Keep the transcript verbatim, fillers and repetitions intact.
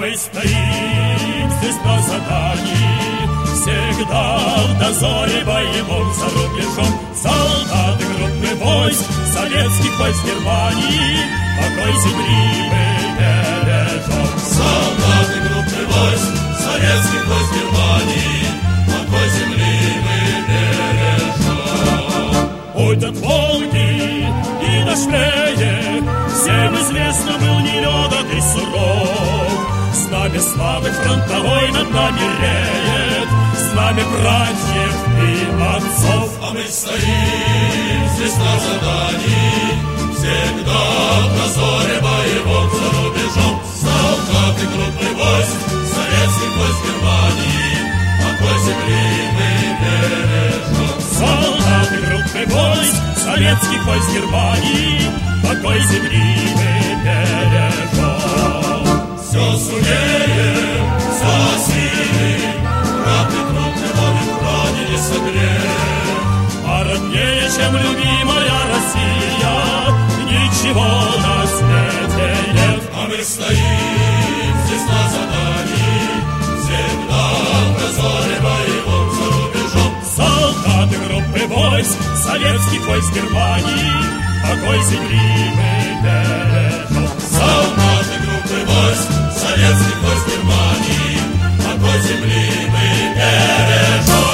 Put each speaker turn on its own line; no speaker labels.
мы стоим здесь на задании, всегда в дозоре боевом за рубежом. Солдаты группы войск советских войск Германии, покой земли мы бережем.
Солдаты группы войск советских войск Германии, покой земли мы бережем.
Путь от Волги и до Швеи всем известно был нелегок и суров. Знамя славы фронтовой над нами реет, знамя братьев и отцов.
А мы стоим здесь на задании, всегда в дозоре боевом за рубежом. Солдаты группы войск советских войск Германии, покой земли мы бережем.
Солдаты группы войск советских войск Германии, покой земли мы бережем.
Все сумеем, все осилим, ратный труд любовью в плане не согреем.
А роднее, чем любимая Россия, ничего на свете нет.
А мы стоим здесь на задании, всегда в дозоре боевом за рубежом.
Солдаты группы войск советских войск Германии, покой земли мы бережем.
Солдаты группы войск советских войск Германии, покой земли мы бережем.